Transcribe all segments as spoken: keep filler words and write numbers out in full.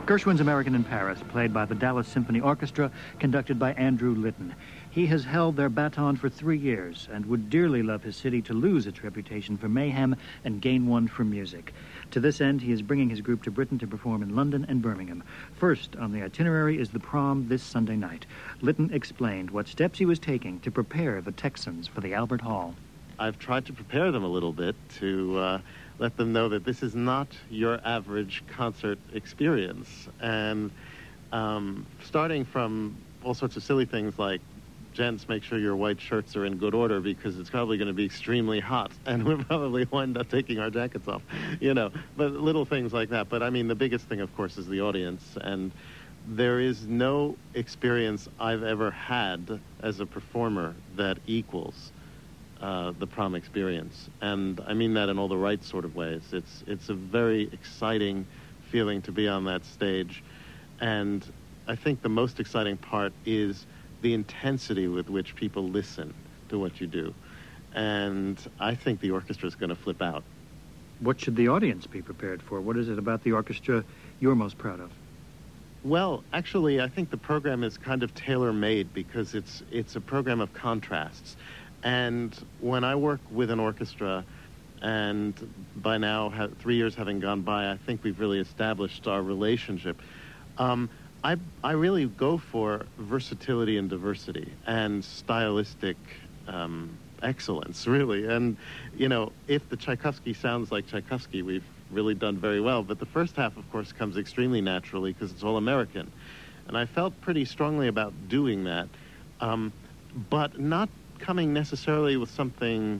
Gershwin's American in Paris, played by the Dallas Symphony Orchestra, conducted by Andrew Litton. He has held their baton for three years and would dearly love his city to lose its reputation for mayhem and gain one for music. To this end, he is bringing his group to Britain to perform in London and Birmingham. First on the itinerary is the prom this Sunday night. Litton explained what steps he was taking to prepare the Texans for the Albert Hall. I've tried to prepare them a little bit to uh, let them know that this is not your average concert experience. And um, starting from all sorts of silly things like, gents, make sure your white shirts are in good order because it's probably going to be extremely hot and we'll probably wind up taking our jackets off, you know, but little things like that. But I mean, the biggest thing, of course, is the audience. And there is no experience I've ever had as a performer that equals uh, the prom experience. And I mean that in all the right sort of ways. It's, it's a very exciting feeling to be on that stage. And I think the most exciting part is the intensity with which people listen to what you do. And I think the orchestra is going to flip out. What should the audience be prepared for? What is it about the orchestra you're most proud of? Well, actually, I think the program is kind of tailor-made because it's it's a program of contrasts. And when I work with an orchestra, and by now, ha- three years having gone by, I think we've really established our relationship. Um, I, I really go for versatility and diversity and stylistic um, excellence, really. And, you know, if the Tchaikovsky sounds like Tchaikovsky, we've really done very well. But the first half, of course, comes extremely naturally because it's all American. And I felt pretty strongly about doing that, um, but not coming necessarily with something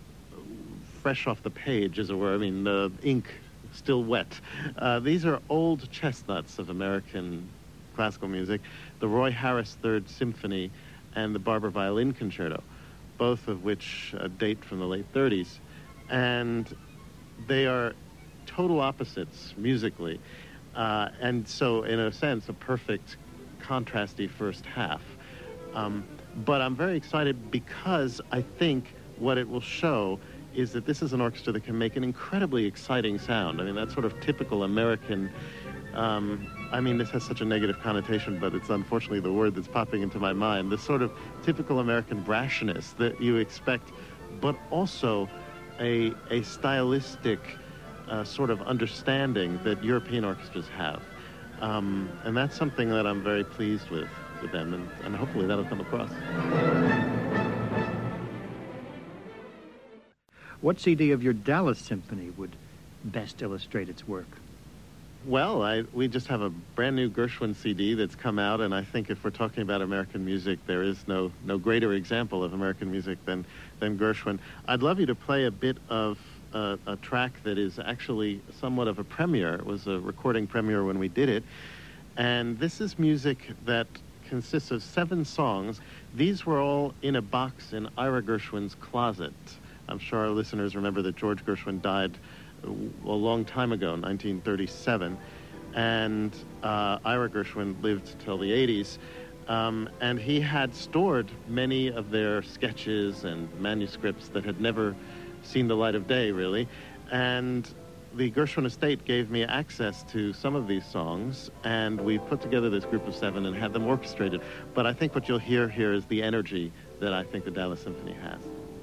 fresh off the page, as it were. I mean, the ink still wet. Uh, these are old chestnuts of American classical music, the Roy Harris Third Symphony and the Barber Violin Concerto, both of which uh, date from the late thirties. And they are total opposites musically. Uh, and so, in a sense, a perfect contrasty first half. Um, but I'm very excited because I think what it will show is that this is an orchestra that can make an incredibly exciting sound. I mean, that sort of typical American, um, I mean, this has such a negative connotation, but it's unfortunately the word that's popping into my mind, this sort of typical American brashness that you expect, but also a, a stylistic uh, sort of understanding that European orchestras have. Um, and that's something that I'm very pleased with, with them, and, and hopefully that'll come across. What C D of your Dallas Symphony would best illustrate its work? Well, I, we just have a brand new Gershwin C D that's come out, and I think if we're talking about American music, there is no, no greater example of American music than, than Gershwin. I'd love you to play a bit of uh, a track that is actually somewhat of a premiere. It was a recording premiere when we did it, and this is music that consists of seven songs. These were all in a box in Ira Gershwin's closet. I'm sure our listeners remember that George Gershwin died a long time ago, nineteen thirty-seven, and uh, Ira Gershwin lived till the eighties, um, and he had stored many of their sketches and manuscripts that had never seen the light of day, really, and the Gershwin estate gave me access to some of these songs, and we put together this group of seven and had them orchestrated. But I think what you'll hear here is the energy that I think the Dallas Symphony has.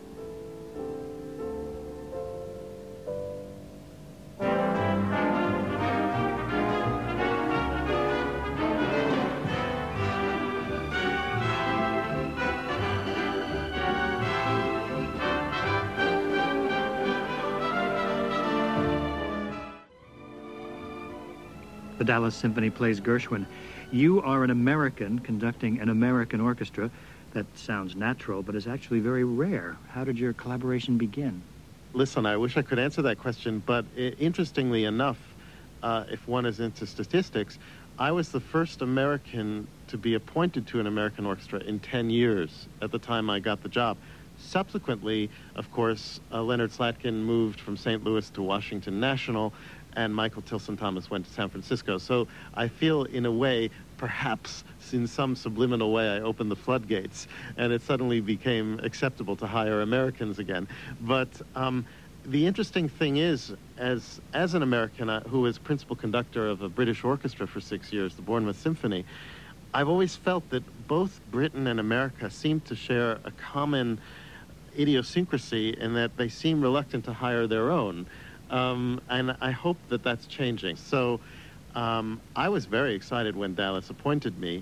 The Dallas Symphony plays Gershwin. You are an American conducting an American orchestra. That sounds natural, but is actually very rare. How did your collaboration begin? Listen, I wish I could answer that question, but I- interestingly enough, uh, if one is into statistics, I was the first American to be appointed to an American orchestra in ten years at the time I got the job. Subsequently, of course, uh, Leonard Slatkin moved from Saint Louis to Washington National, and Michael Tilson Thomas went to San Francisco. So I feel, in a way, perhaps in some subliminal way, I opened the floodgates, and it suddenly became acceptable to hire Americans again. But um, the interesting thing is, as as an American uh, who was principal conductor of a British orchestra for six years, the Bournemouth Symphony, I've always felt that both Britain and America seem to share a common idiosyncrasy in that they seem reluctant to hire their own. Um, and I hope that that's changing. So um, I was very excited when Dallas appointed me.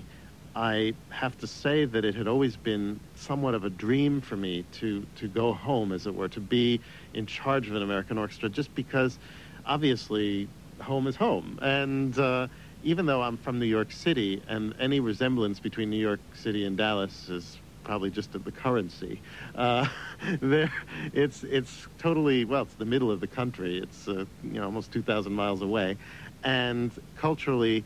I have to say that it had always been somewhat of a dream for me to, to go home, as it were, to be in charge of an American orchestra, just because, obviously, home is home. And uh, even though I'm from New York City, and any resemblance between New York City and Dallas is probably just at the currency, uh, there, it's it's totally, well, it's the middle of the country. It's uh, you know almost two thousand miles away, and culturally,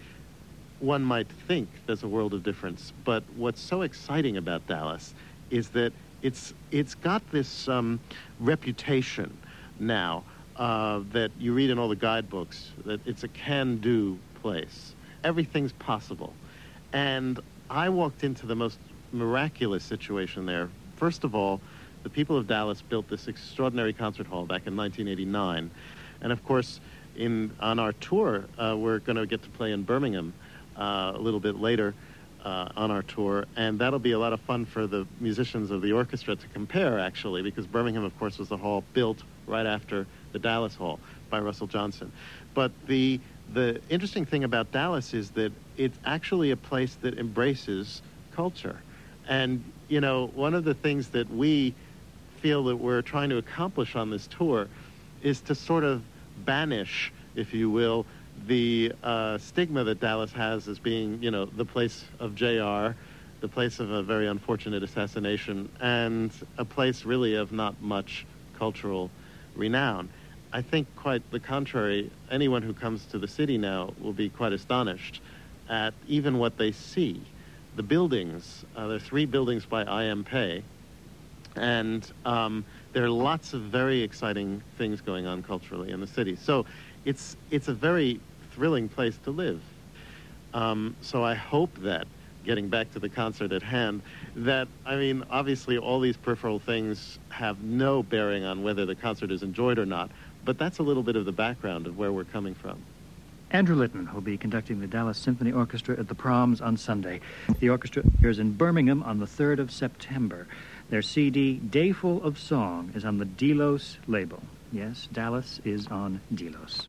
one might think there's a world of difference. But what's so exciting about Dallas is that it's it's got this um, reputation now uh, that you read in all the guidebooks, that it's a can-do place. Everything's possible. And I walked into the most miraculous situation there. First of all, the people of Dallas built this extraordinary concert hall back in nineteen eighty-nine. And of course, in on our tour, uh, we're going to get to play in Birmingham Uh, a little bit later uh, on our tour, and that'll be a lot of fun for the musicians of the orchestra to compare, actually, because Birmingham, of course, was the hall built right after the Dallas Hall by Russell Johnson. But the the interesting thing about Dallas is that it's actually a place that embraces culture. And, you know, one of the things that we feel that we're trying to accomplish on this tour is to sort of banish, if you will, the uh, stigma that Dallas has as being, you know, the place of J R, the place of a very unfortunate assassination, and a place really of not much cultural renown. I think quite the contrary. Anyone who comes to the city now will be quite astonished at even what they see. The buildings, uh, there are three buildings by I M Pei, and um, there are lots of very exciting things going on culturally in the city. So it's it's a very thrilling place to live. Um, so I hope that, getting back to the concert at hand, that, I mean, obviously all these peripheral things have no bearing on whether the concert is enjoyed or not, but that's a little bit of the background of where we're coming from. Andrew Litton will be conducting the Dallas Symphony Orchestra at the Proms on Sunday. The orchestra appears in Birmingham on the third of September. Their C D, Dayful of Song, is on the Delos label. Yes, Dallas is on Delos.